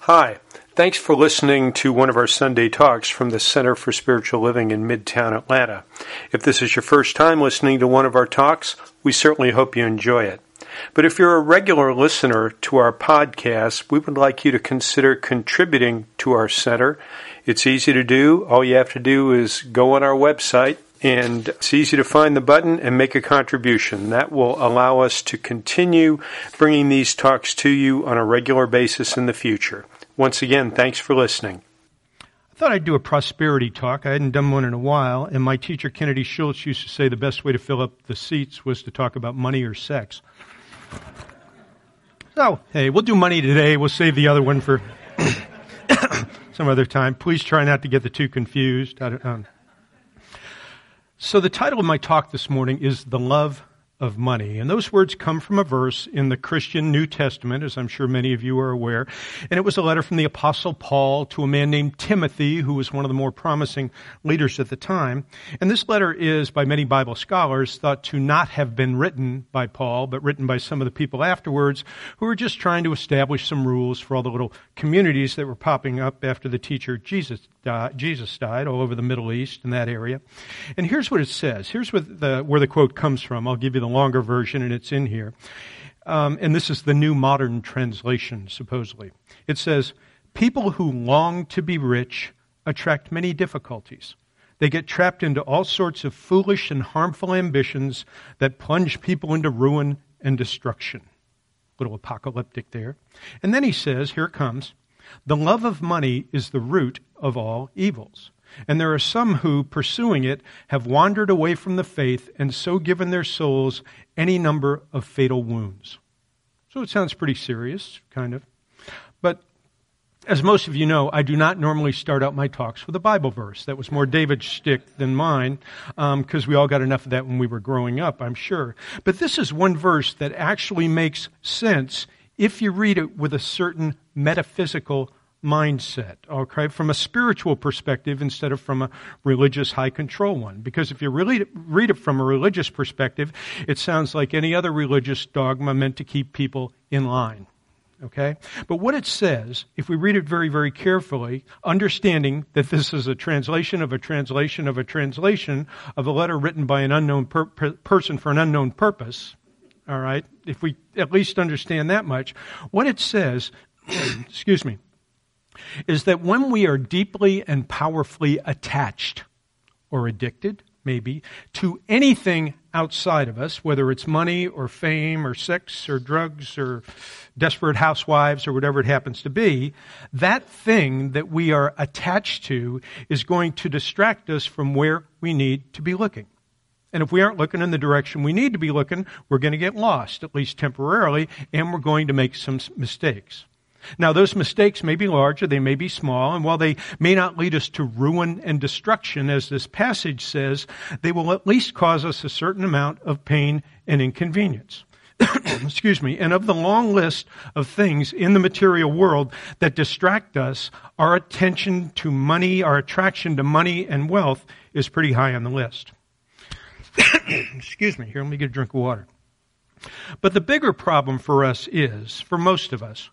Hi, thanks for listening to one of our Sunday talks from the Center for Spiritual Living in Midtown Atlanta. If this is your first time listening to one of our talks, we certainly hope you enjoy it. But if you're a regular listener to our podcast, we would like you to consider contributing to our center. It's easy to do. All you have to do is go on our website, and it's easy to find the button and make a contribution. That will allow us to continue bringing these talks to you on a regular basis in the future. Once again, thanks for listening. I thought I'd do a prosperity talk. I hadn't done one in a while, and my teacher, Kennedy Schultz, used to say the best way to fill up the seats was to talk about money or sex. So, hey, we'll do money today. We'll save the other one for some other time. Please try not to get the two confused. So the title of my talk this morning is The Love of Money. And those words come from a verse in the Christian New Testament, as I'm sure many of you are aware. And it was a letter from the Apostle Paul to a man named Timothy, who was one of the more promising leaders at the time. And this letter is, by many Bible scholars, thought to not have been written by Paul, but written by some of the people afterwards who were just trying to establish some rules for all the little communities that were popping up after the teacher Jesus died all over the Middle East and that area. And here's what it says. Here's where the quote comes from. I'll give you the longer version, and it's in here. And this is the New Modern Translation, supposedly. It says, "People who long to be rich attract many difficulties. They get trapped into all sorts of foolish and harmful ambitions that plunge people into ruin and destruction." A little apocalyptic there. And then he says, here it comes, "The love of money is the root of all evils. And there are some who, pursuing it, have wandered away from the faith and so given their souls any number of fatal wounds." So it sounds pretty serious, kind of. But as most of you know, I do not normally start out my talks with a Bible verse. That was more David's shtick than mine, because we all got enough of that when we were growing up, I'm sure. But this is one verse that actually makes sense if you read it with a certain metaphysical mindset, okay, from a spiritual perspective instead of from a religious high control one. Because if you really read it from a religious perspective, it sounds like any other religious dogma meant to keep people in line, okay? But what it says, if we read it very, very carefully, understanding that this is a translation of a translation of a translation of a letter written by an unknown person for an unknown purpose, all right, if we at least understand that much, what it says, excuse me, is that when we are deeply and powerfully attached or addicted, maybe, to anything outside of us, whether it's money or fame or sex or drugs or desperate housewives or whatever it happens to be, that thing that we are attached to is going to distract us from where we need to be looking. And if we aren't looking in the direction we need to be looking, we're going to get lost, at least temporarily, and we're going to make some mistakes. Now, those mistakes may be large or they may be small, and while they may not lead us to ruin and destruction, as this passage says, they will at least cause us a certain amount of pain and inconvenience. Excuse me. And of the long list of things in the material world that distract us, our attention to money, our attraction to money and wealth is pretty high on the list. Excuse me. Here, let me get a drink of water. But the bigger problem for us is, for most of us,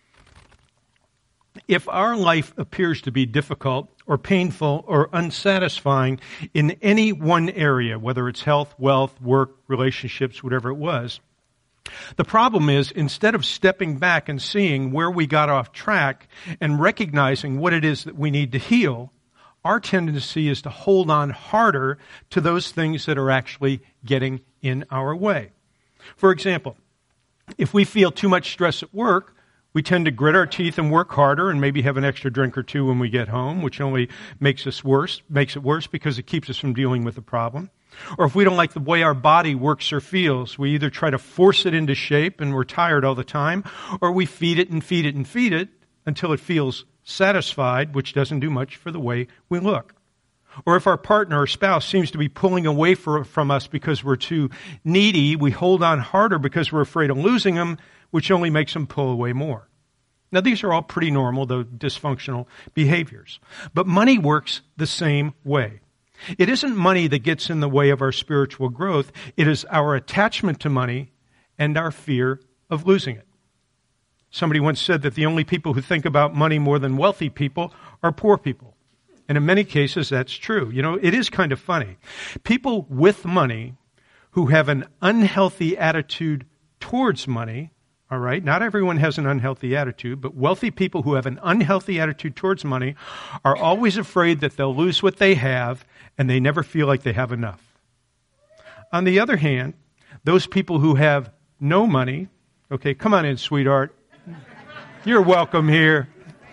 if our life appears to be difficult or painful or unsatisfying in any one area, whether it's health, wealth, work, relationships, whatever it was, the problem is instead of stepping back and seeing where we got off track and recognizing what it is that we need to heal, our tendency is to hold on harder to those things that are actually getting in our way. For example, if we feel too much stress at work, we tend to grit our teeth and work harder and maybe have an extra drink or two when we get home, which only makes it worse because it keeps us from dealing with the problem. Or if we don't like the way our body works or feels, we either try to force it into shape and we're tired all the time, or we feed it and feed it and feed it until it feels satisfied, which doesn't do much for the way we look. Or if our partner or spouse seems to be pulling away from us because we're too needy, we hold on harder because we're afraid of losing them, which only makes them pull away more. Now, these are all pretty normal, though dysfunctional behaviors. But money works the same way. It isn't money that gets in the way of our spiritual growth. It is our attachment to money and our fear of losing it. Somebody once said that the only people who think about money more than wealthy people are poor people. And in many cases, that's true. You know, it is kind of funny. People with money who have an unhealthy attitude towards money, all right, not everyone has an unhealthy attitude, but wealthy people who have an unhealthy attitude towards money are always afraid that they'll lose what they have, and they never feel like they have enough. On the other hand, those people who have no money, okay, come on in, sweetheart. You're welcome here.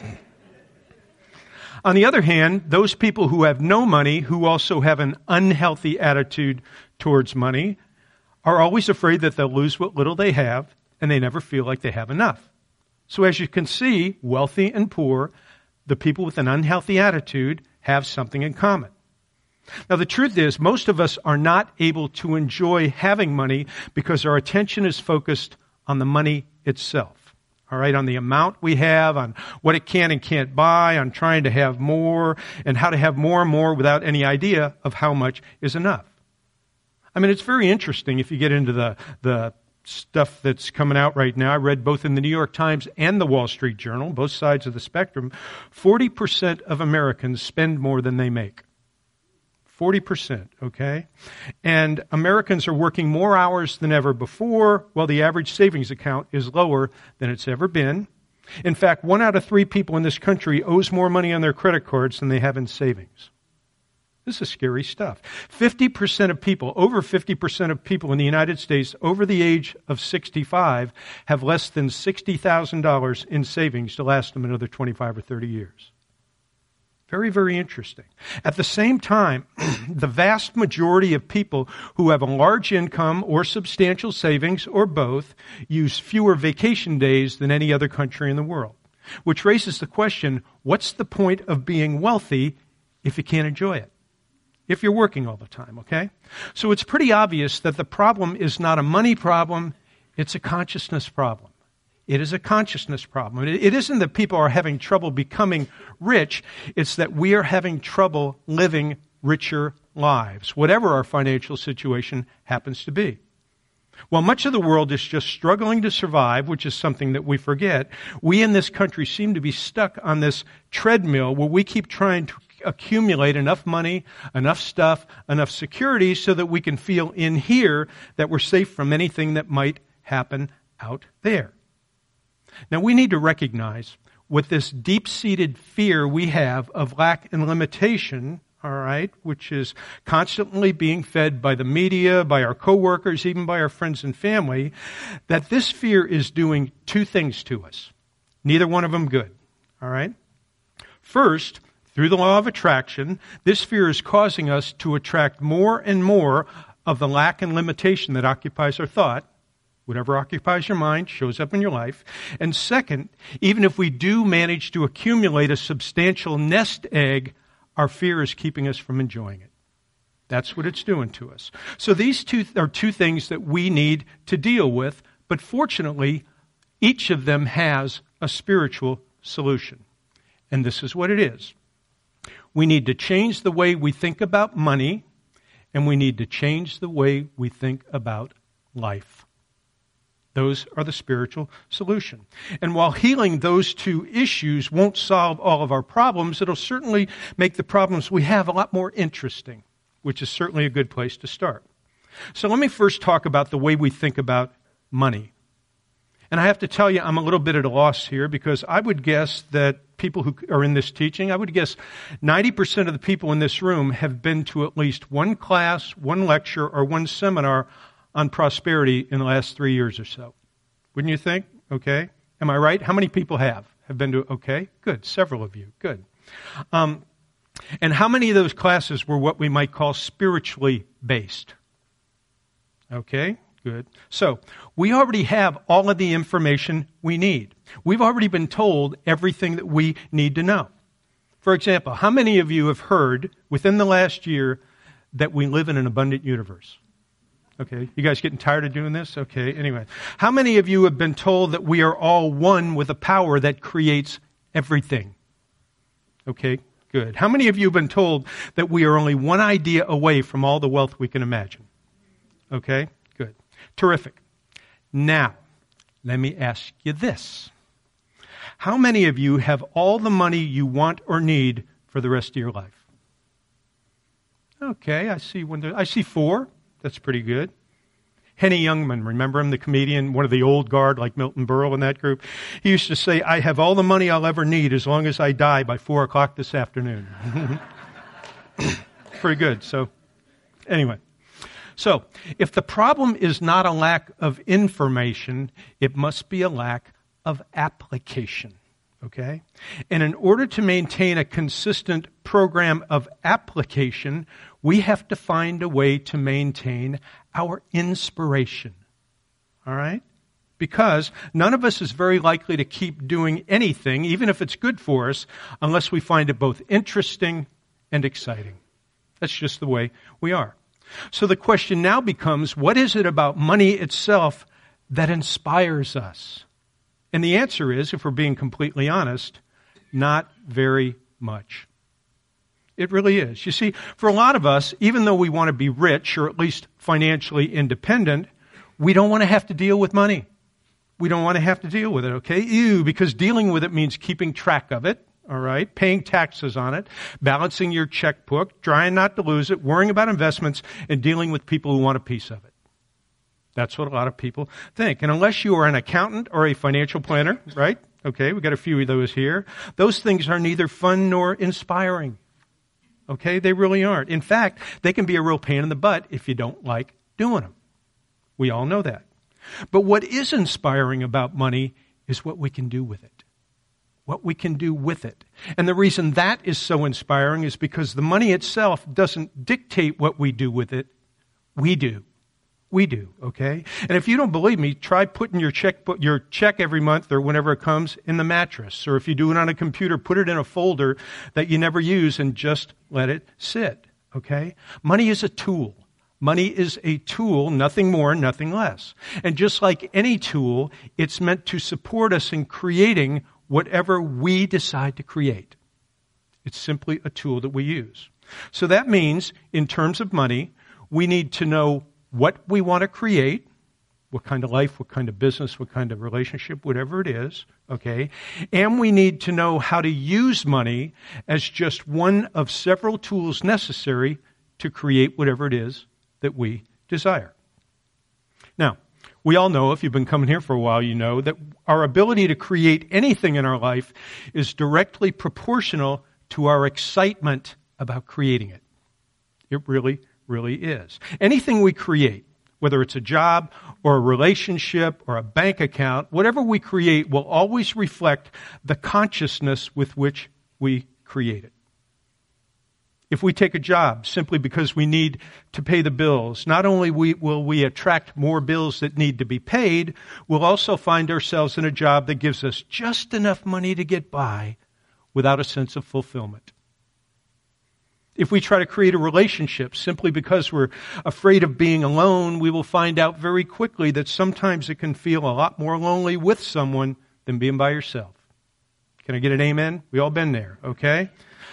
On the other hand, those people who have no money, who also have an unhealthy attitude towards money, are always afraid that they'll lose what little they have, and they never feel like they have enough. So as you can see, wealthy and poor, the people with an unhealthy attitude have something in common. Now the truth is, most of us are not able to enjoy having money because our attention is focused on the money itself. All right, on the amount we have, on what it can and can't buy, on trying to have more, and how to have more and more without any idea of how much is enough. I mean, it's very interesting if you get into the stuff that's coming out right now. I read both in the New York Times and the Wall Street Journal, both sides of the spectrum. 40% of Americans spend more than they make. 40%, okay? And Americans are working more hours than ever before, while the average savings account is lower than it's ever been. In fact, 1 out of 3 people in this country owes more money on their credit cards than they have in savings. This is scary stuff. 50% of people, over 50% of people in the United States over the age of 65 have less than $60,000 in savings to last them another 25 or 30 years. Very, very interesting. At the same time, the vast majority of people who have a large income or substantial savings or both use fewer vacation days than any other country in the world, which raises the question, what's the point of being wealthy if you can't enjoy it? If you're working all the time, okay? So it's pretty obvious that the problem is not a money problem, it's a consciousness problem. It is a consciousness problem. It isn't that people are having trouble becoming rich. It's that we are having trouble living richer lives, whatever our financial situation happens to be. While much of the world is just struggling to survive, which is something that we forget, we in this country seem to be stuck on this treadmill where we keep trying to accumulate enough money, enough stuff, enough security so that we can feel in here that we're safe from anything that might happen out there. Now, we need to recognize what this deep-seated fear we have of lack and limitation, all right, which is constantly being fed by the media, by our coworkers, even by our friends and family, that this fear is doing 2 things to us. Neither one of them good, all right? First, through the law of attraction, this fear is causing us to attract more and more of the lack and limitation that occupies our thought. Whatever occupies your mind shows up in your life. And second, even if we do manage to accumulate a substantial nest egg, our fear is keeping us from enjoying it. That's what it's doing to us. So these 2 are 2 things that we need to deal with, but fortunately, each of them has a spiritual solution. And this is what it is. We need to change the way we think about money, and we need to change the way we think about life. Those are the spiritual solution. And while healing those 2 issues won't solve all of our problems, it'll certainly make the problems we have a lot more interesting, which is certainly a good place to start. So let me first talk about the way we think about money. And I have to tell you, I'm a little bit at a loss here because I would guess that people who are in this teaching, I would guess 90% of the people in this room have been to at least 1 class, 1 lecture, or 1 seminar on prosperity in the last 3 years or so. Wouldn't you think? Okay. Am I right? How many people have been to, okay, good. Several of you. Good. And how many of those classes were what we might call spiritually based? Okay, good. So we already have all of the information we need. We've already been told everything that we need to know. For example, how many of you have heard within the last year that we live in an abundant universe? Okay, you guys getting tired of doing this? Okay, anyway. How many of you have been told that we are all one with a power that creates everything? Okay, good. How many of you have been told that we are only one idea away from all the wealth we can imagine? Okay, good. Terrific. Now, let me ask you this. How many of you have all the money you want or need for the rest of your life? Okay, I see 4. That's pretty good. Henny Youngman, remember him, the comedian, one of the old guard like Milton Berle in that group? He used to say, I have all the money I'll ever need as long as I die by 4 o'clock this afternoon. Pretty good. So anyway. So if the problem is not a lack of information, it must be a lack of application. Okay? And in order to maintain a consistent program of application, we have to find a way to maintain our inspiration. All right? Because none of us is very likely to keep doing anything, even if it's good for us, unless we find it both interesting and exciting. That's just the way we are. So the question now becomes, what is it about money itself that inspires us? And the answer is, if we're being completely honest, not very much. It really is. You see, for a lot of us, even though we want to be rich, or at least financially independent, we don't want to have to deal with money. We don't want to have to deal with it, okay? Because dealing with it means keeping track of it, all right? Paying taxes on it, balancing your checkbook, trying not to lose it, worrying about investments, and dealing with people who want a piece of it. That's what a lot of people think. And unless you are an accountant or a financial planner, right? Okay, we've got a few of those here. Those things are neither fun nor inspiring. Okay, they really aren't. In fact, they can be a real pain in the butt if you don't like doing them. We all know that. But what is inspiring about money is what we can do with it. What we can do with it. And the reason that is so inspiring is because the money itself doesn't dictate what we do with it. We do. We do, okay? And if you don't believe me, try putting your check every month or whenever it comes in the mattress. Or if you do it on a computer, put it in a folder that you never use and just let it sit, okay? Money is a tool. Money is a tool, nothing more, nothing less. And just like any tool, it's meant to support us in creating whatever we decide to create. It's simply a tool that we use. So that means, in terms of money, we need to know what we want to create, what kind of life, what kind of business, what kind of relationship, whatever it is, okay? And we need to know how to use money as just one of several tools necessary to create whatever it is that we desire. Now, we all know, if you've been coming here for a while, you know that our ability to create anything in our life is directly proportional to our excitement about creating it. It really is. Anything we create, whether it's a job or a relationship or a bank account, whatever we create will always reflect the consciousness with which we create it. If we take a job simply because we need to pay the bills, not only will we attract more bills that need to be paid, we'll also find ourselves in a job that gives us just enough money to get by without a sense of fulfillment. If we try to create a relationship simply because we're afraid of being alone, we will find out very quickly that sometimes it can feel a lot more lonely with someone than being by yourself. Can I get an amen? We all been there, okay?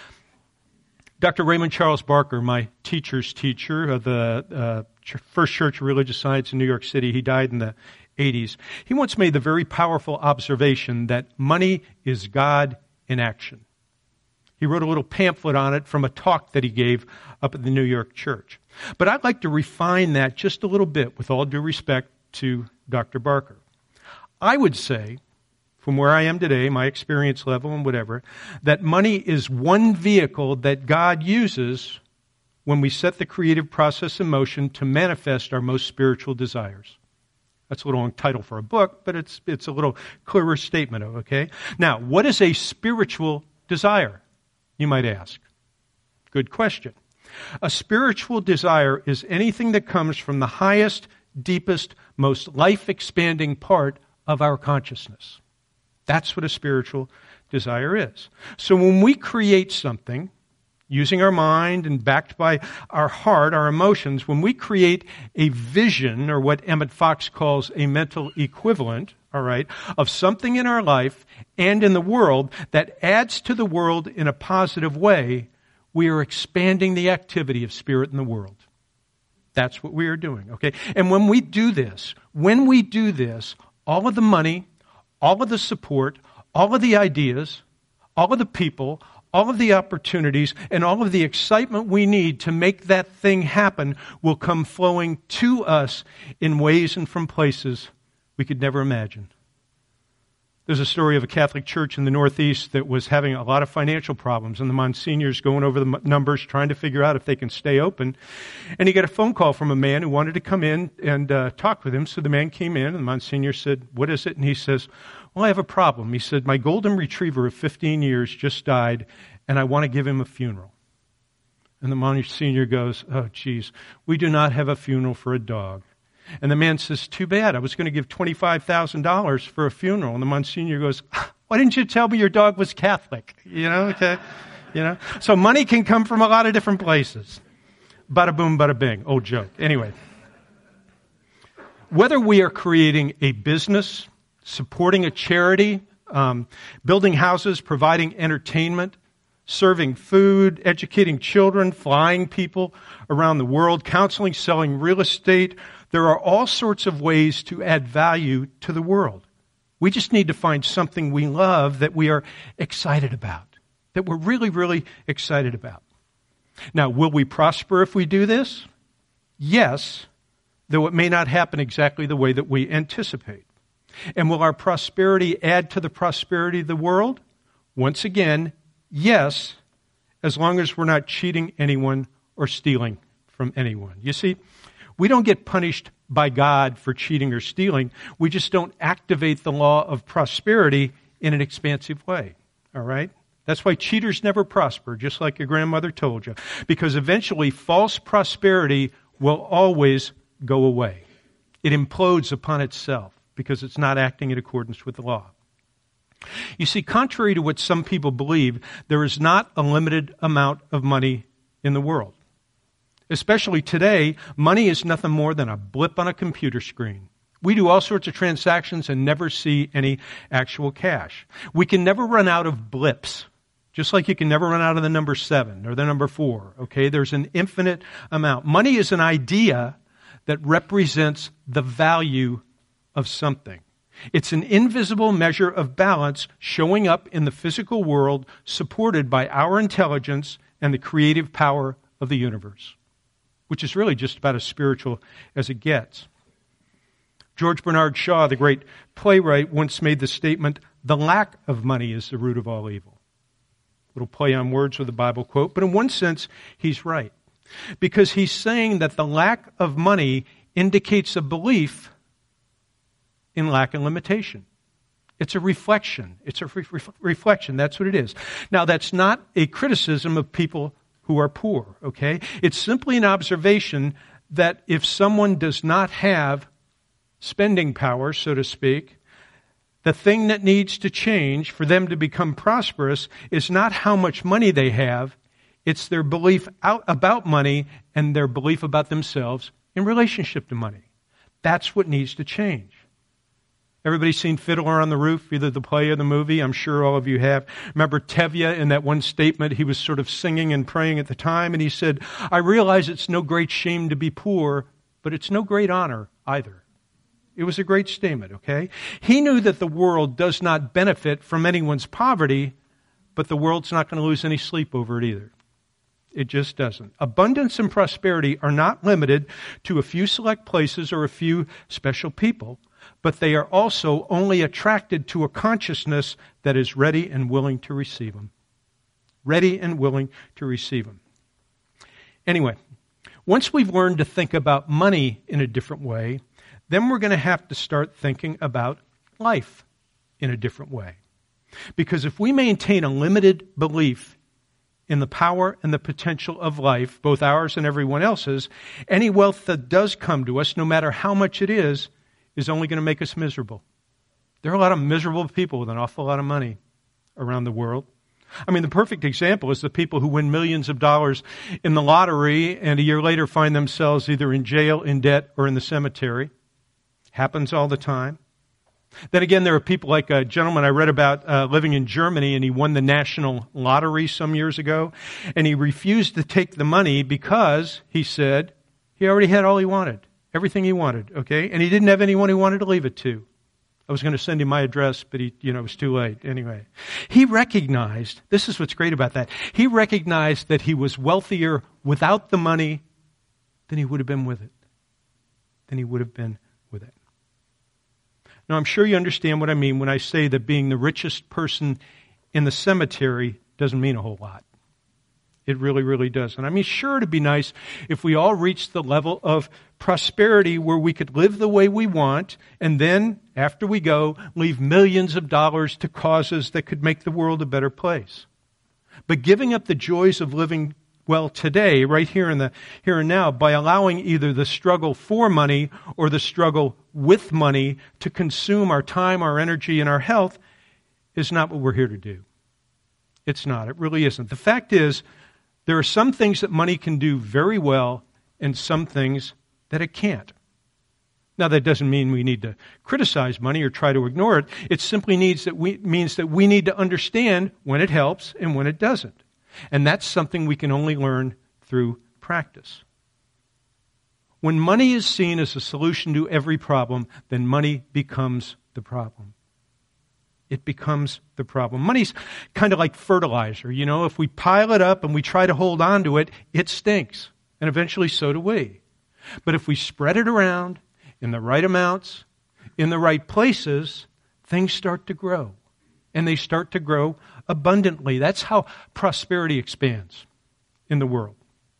Dr. Raymond Charles Barker, my teacher's teacher of the First Church of Religious Science in New York City, he died in the 80s. He once made the very powerful observation that money is God in action. He wrote a little pamphlet on it from a talk that he gave up at the New York church. But I'd like to refine that just a little bit with all due respect to Dr. Barker. I would say, from where I am today, my experience level and whatever, that money is one vehicle that God uses when we set the creative process in motion to manifest our most spiritual desires. That's a little long title for a book, but it's a little clearer statement, okay? Now, what is a spiritual desire, you might ask? Good question. A spiritual desire is anything that comes from the highest, deepest, most life-expanding part of our consciousness. That's what a spiritual desire is. So when we create something, using our mind and backed by our heart, our emotions, when we create a vision, or what Emmett Fox calls a mental equivalent, all right, of something in our life and in the world that adds to the world in a positive way, we are expanding the activity of spirit in the world. That's what we are doing, okay? And when we do this, all of the money, all of the support, all of the ideas, all of the people, all of the opportunities, and all of the excitement we need to make that thing happen will come flowing to us in ways and from places we could never imagine. There's a story of a Catholic church in the Northeast that was having a lot of financial problems, and the Monsignor's going over the numbers, trying to figure out if they can stay open. And he got a phone call from a man who wanted to come in and talk with him. So the man came in, and the Monsignor said, "What is it?" And he says, "Well, I have a problem." He said, "My golden retriever of 15 years just died, and I want to give him a funeral." And the Monsignor goes, "Oh, geez, we do not have a funeral for a dog." And the man says, "Too bad. I was going to give $25,000 for a funeral." And the Monsignor goes, "Why didn't you tell me your dog was Catholic?" Okay. So money can come from a lot of different places. Bada boom, bada bing. Old joke. Anyway. Whether we are creating a business, supporting a charity, building houses, providing entertainment, serving food, educating children, flying people around the world, counseling, selling real estate, there are all sorts of ways to add value to the world. We just need to find something we love that we are excited about, that we're really, really excited about. Now, will we prosper if we do this? Yes, though it may not happen exactly the way that we anticipate. And will our prosperity add to the prosperity of the world? Once again, yes, as long as we're not cheating anyone or stealing from anyone. You see, we don't get punished by God for cheating or stealing. We just don't activate the law of prosperity in an expansive way. All right? That's why cheaters never prosper, just like your grandmother told you. Because eventually false prosperity will always go away. It implodes upon itself because it's not acting in accordance with the law. You see, contrary to what some people believe, there is not a limited amount of money in the world. Especially today, money is nothing more than a blip on a computer screen. We do all sorts of transactions and never see any actual cash. We can never run out of blips, just like you can never run out of the number 7 or the number 4. Okay, there's an infinite amount. Money is an idea that represents the value of something. It's an invisible measure of balance showing up in the physical world, supported by our intelligence and the creative power of the universe, which is really just about as spiritual as it gets. George Bernard Shaw, the great playwright, once made the statement, "The lack of money is the root of all evil." Little play on words with a Bible quote, but in one sense, he's right. Because he's saying that the lack of money indicates a belief in lack and limitation. It's a reflection. It's a reflection. That's what it is. Now, that's not a criticism of people who are poor, okay? It's simply an observation that if someone does not have spending power, so to speak, the thing that needs to change for them to become prosperous is not how much money they have, it's their belief about money and their belief about themselves in relationship to money. That's what needs to change. Everybody seen Fiddler on the Roof, either the play or the movie? I'm sure all of you have. Remember Tevye in that one statement, he was sort of singing and praying at the time, and he said, "I realize it's no great shame to be poor, but it's no great honor either." It was a great statement, okay? He knew that the world does not benefit from anyone's poverty, but the world's not going to lose any sleep over it either. It just doesn't. Abundance and prosperity are not limited to a few select places or a few special people, but they are also only attracted to a consciousness that is ready and willing to receive them. Ready and willing to receive them. Anyway, once we've learned to think about money in a different way, then we're going to have to start thinking about life in a different way. Because if we maintain a limited belief in the power and the potential of life, both ours and everyone else's, any wealth that does come to us, no matter how much it is only going to make us miserable. There are a lot of miserable people with an awful lot of money around the world. I mean, the perfect example is the people who win millions of dollars in the lottery and a year later find themselves either in jail, in debt, or in the cemetery. Happens all the time. Then again, there are people like a gentleman I read about living in Germany, and he won the national lottery some years ago, and he refused to take the money because, he said, he already had all he wanted, everything he wanted, okay? And he didn't have anyone he wanted to leave it to. I was going to send him my address, but it was too late. Anyway, he recognized, this is what's great about that, he recognized that he was wealthier without the money than he would have been with it. Now, I'm sure you understand what I mean when I say that being the richest person in the cemetery doesn't mean a whole lot. It really, really doesn't. I mean, sure, it'd be nice if we all reached the level of prosperity where we could live the way we want, and then, after we go, leave millions of dollars to causes that could make the world a better place. But giving up the joys of living well today, right here and now, by allowing either the struggle for money or the struggle with money to consume our time, our energy, and our health, is not what we're here to do. It's not. It really isn't. The fact is, there are some things that money can do very well and some things that it can't. Now, that doesn't mean we need to criticize money or try to ignore it. It simply means that we need to understand when it helps and when it doesn't. And that's something we can only learn through practice. When money is seen as a solution to every problem, then money becomes the problem. It becomes the problem. Money's kind of like fertilizer. If we pile it up and we try to hold on to it, it stinks. And eventually so do we. But if we spread it around in the right amounts, in the right places, things start to grow. And they start to grow abundantly. That's how prosperity expands in the world.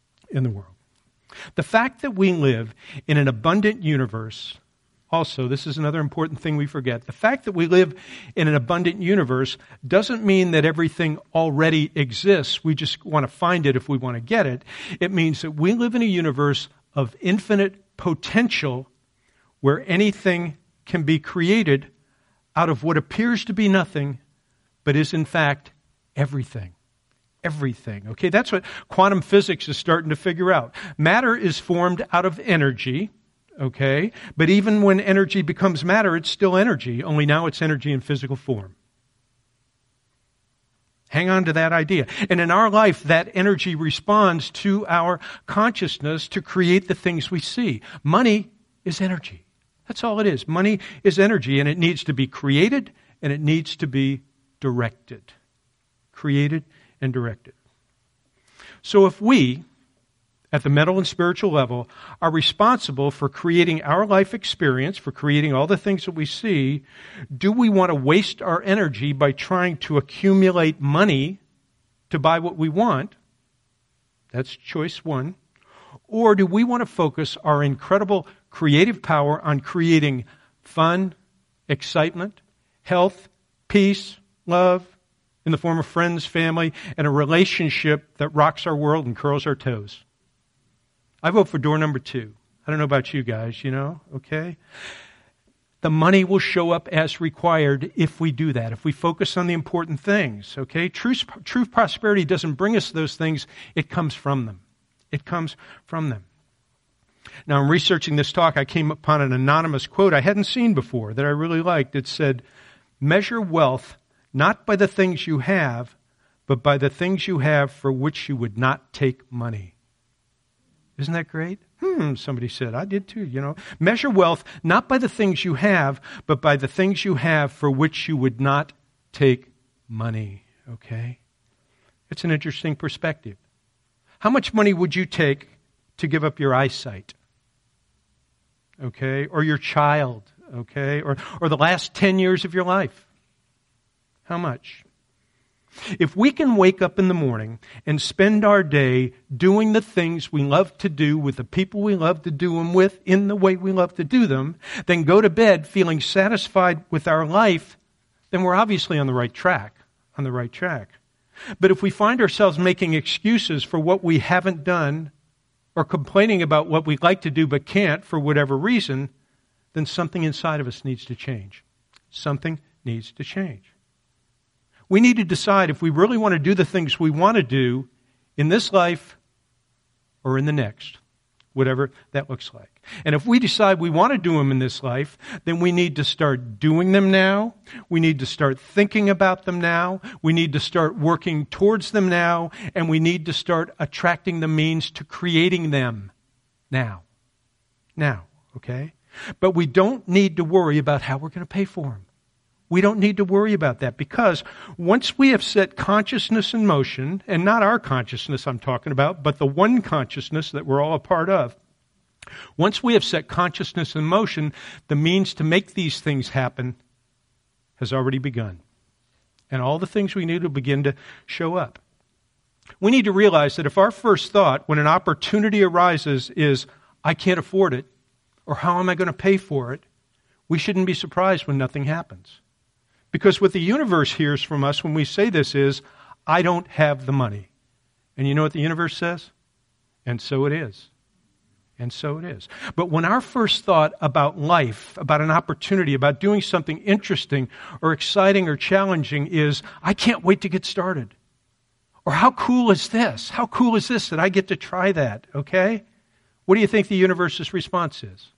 The fact that we live in an abundant universe, also, this is another important thing we forget. The fact that we live in an abundant universe doesn't mean that everything already exists. We just want to find it if we want to get it. It means that we live in a universe of infinite potential where anything can be created out of what appears to be nothing, but is in fact everything. Everything. Okay, that's what quantum physics is starting to figure out. Matter is formed out of energy. Okay? But even when energy becomes matter, it's still energy, only now it's energy in physical form. Hang on to that idea. And in our life, that energy responds to our consciousness to create the things we see. Money is energy. That's all it is. Money is energy, and it needs to be created, and it needs to be directed. Created and directed. So if we, at the mental and spiritual level, are responsible for creating our life experience, for creating all the things that we see, do we want to waste our energy by trying to accumulate money to buy what we want? That's choice one. Or do we want to focus our incredible creative power on creating fun, excitement, health, peace, love, in the form of friends, family, and a relationship that rocks our world and curls our toes? I vote for door number 2. I don't know about you guys, okay? The money will show up as required if we do that, if we focus on the important things, okay? True prosperity doesn't bring us those things. It comes from them. It comes from them. Now, in researching this talk, I came upon an anonymous quote I hadn't seen before that I really liked. It said, "Measure wealth not by the things you have, but by the things you have for which you would not take money." Isn't that great? Somebody said. I did too, Measure wealth not by the things you have, but by the things you have for which you would not take money. Okay? It's an interesting perspective. How much money would you take to give up your eyesight? Okay? Or your child? Okay? Or the last 10 years of your life? How much? If we can wake up in the morning and spend our day doing the things we love to do with the people we love to do them with in the way we love to do them, then go to bed feeling satisfied with our life, then we're obviously on the right track. But if we find ourselves making excuses for what we haven't done or complaining about what we'd like to do but can't for whatever reason, then something inside of us needs to change. Something needs to change. We need to decide if we really want to do the things we want to do in this life or in the next, whatever that looks like. And if we decide we want to do them in this life, then we need to start doing them now. We need to start thinking about them now. We need to start working towards them now. And we need to start attracting the means to creating them now. Okay? But we don't need to worry about how we're going to pay for them. We don't need to worry about that, because once we have set consciousness in motion, and not our consciousness I'm talking about, but the one consciousness that we're all a part of, once we have set consciousness in motion, the means to make these things happen has already begun. And all the things we need will begin to show up. We need to realize that if our first thought when an opportunity arises is, I can't afford it, or how am I going to pay for it, we shouldn't be surprised when nothing happens. Because what the universe hears from us when we say this is, I don't have the money. And you know what the universe says? And so it is. And so it is. But when our first thought about life, about an opportunity, about doing something interesting or exciting or challenging is, I can't wait to get started. Or how cool is this? How cool is this that I get to try that? Okay? What do you think the universe's response is?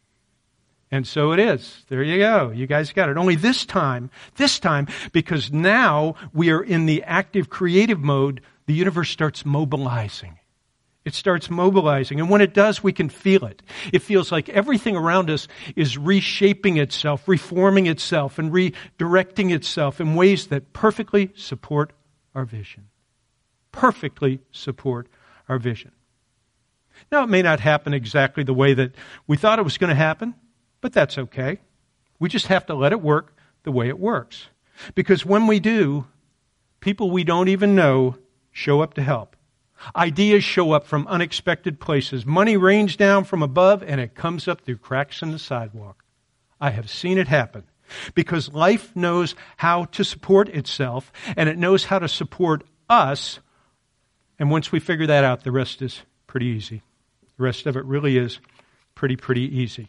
And so it is. There you go. You guys got it. Only this time, because now we are in the active creative mode, the universe starts mobilizing. It starts mobilizing. And when it does, we can feel it. It feels like everything around us is reshaping itself, reforming itself, and redirecting itself in ways that perfectly support our vision. Perfectly support our vision. Now, it may not happen exactly the way that we thought it was going to happen, but that's okay. We just have to let it work the way it works. Because when we do, people we don't even know show up to help. Ideas show up from unexpected places. Money rains down from above, and it comes up through cracks in the sidewalk. I have seen it happen. Because life knows how to support itself, and it knows how to support us. And once we figure that out, the rest is pretty easy. The rest of it really is pretty easy.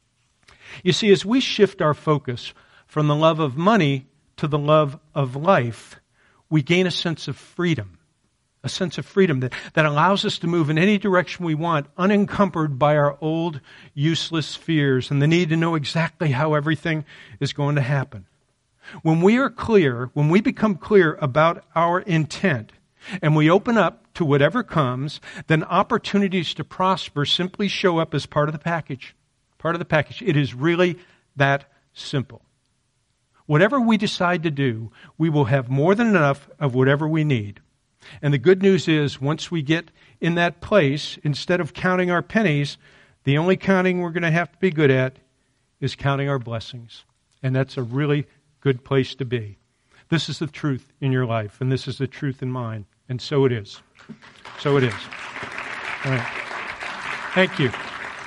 You see, as we shift our focus from the love of money to the love of life, we gain a sense of freedom. A sense of freedom that allows us to move in any direction we want, unencumbered by our old, useless fears and the need to know exactly how everything is going to happen. When we are clear, when we become clear about our intent, and we open up to whatever comes, then opportunities to prosper simply show up as part of the package. Part of the package. It is really that simple. Whatever we decide to do, we will have more than enough of whatever we need. And the good news is, once we get in that place, instead of counting our pennies, the only counting we're going to have to be good at is counting our blessings. And that's a really good place to be. This is the truth in your life, and this is the truth in mine. And so it is. So it is. All right. Thank you.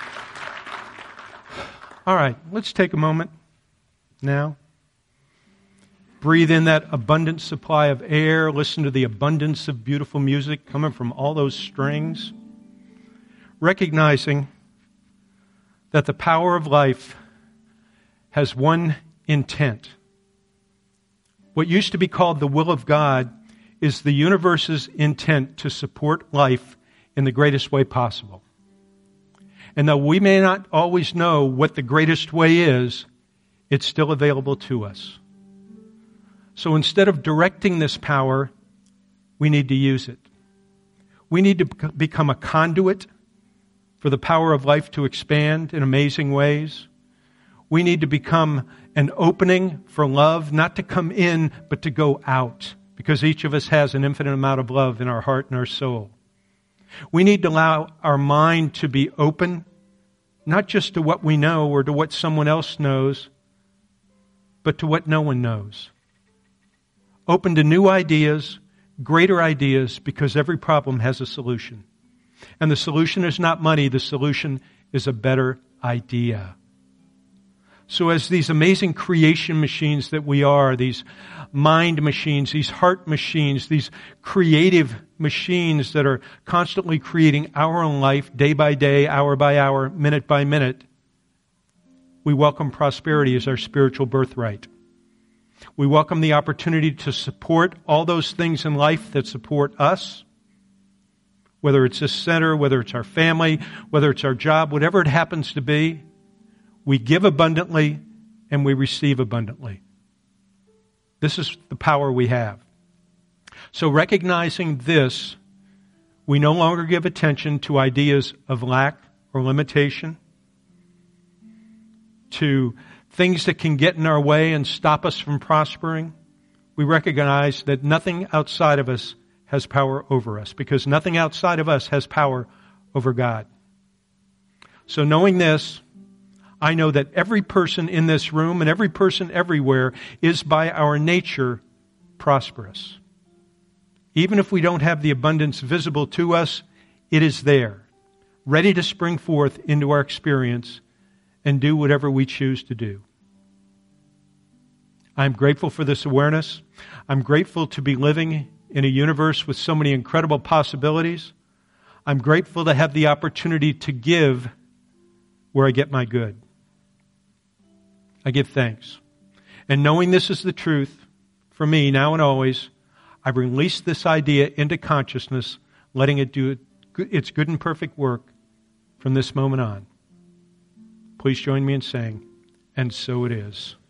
All right, let's take a moment now. Breathe in that abundant supply of air. Listen to the abundance of beautiful music coming from all those strings. Recognizing that the power of life has one intent. What used to be called the will of God is the universe's intent to support life in the greatest way possible. And though we may not always know what the greatest way is, it's still available to us. So instead of directing this power, we need to use it. We need to become a conduit for the power of life to expand in amazing ways. We need to become an opening for love, not to come in, but to go out, because each of us has an infinite amount of love in our heart and our soul. We need to allow our mind to be open, not just to what we know or to what someone else knows, but to what no one knows. Open to new ideas, greater ideas, because every problem has a solution. And the solution is not money, the solution is a better idea. So as these amazing creation machines that we are, these mind machines, these heart machines, these creative machines that are constantly creating our own life day by day, hour by hour, minute by minute, we welcome prosperity as our spiritual birthright. We welcome the opportunity to support all those things in life that support us, whether it's this center, whether it's our family, whether it's our job, whatever it happens to be. We give abundantly and we receive abundantly. This is the power we have. So recognizing this, we no longer give attention to ideas of lack or limitation. to things that can get in our way and stop us from prospering, we recognize that nothing outside of us has power over us, because nothing outside of us has power over God. So knowing this, I know that every person in this room and every person everywhere is by our nature prosperous. Even if we don't have the abundance visible to us, it is there, ready to spring forth into our experience and do whatever we choose to do. I'm grateful for this awareness. I'm grateful to be living in a universe with so many incredible possibilities. I'm grateful to have the opportunity to give where I get my good. I give thanks. And knowing this is the truth, for me, now and always, I've released this idea into consciousness, letting it do its good and perfect work from this moment on. Please join me in saying, and so it is.